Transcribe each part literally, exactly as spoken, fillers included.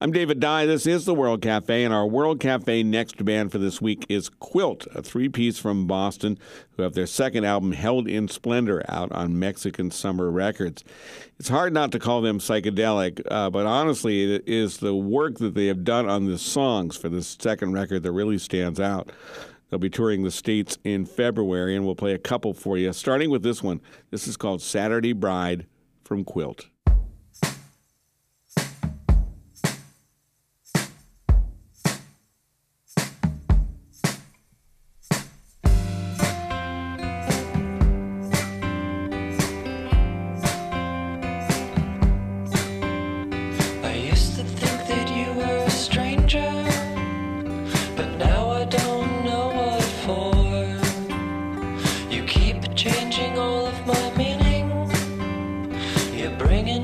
I'm David Dye. This is the World Cafe, and our World Cafe next band for this week is Quilt, a three-piece from Boston who have their second album, Held in Splendor, out on Mexican Summer Records. It's hard not to call them psychedelic, uh, but honestly, it is the work that they have done on the songs for this second record that really stands out. They'll be touring the States in February, and we'll play a couple for you, starting with this one. This is called Saturday Bride from Quilt. Bringing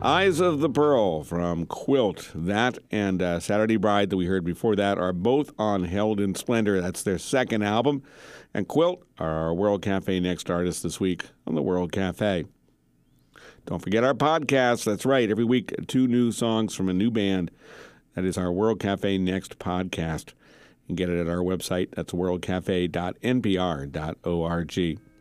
Eyes of the Pearl from Quilt. That and uh, Saturday Bride that we heard before that are both on Held in Splendor. That's their second album. And Quilt are our World Cafe Next artists this week on the World Cafe. Don't forget our podcast. That's right. Every week, two new songs from a new band. That is our World Cafe Next podcast. You can get it at our website. That's world cafe dot n p r dot org.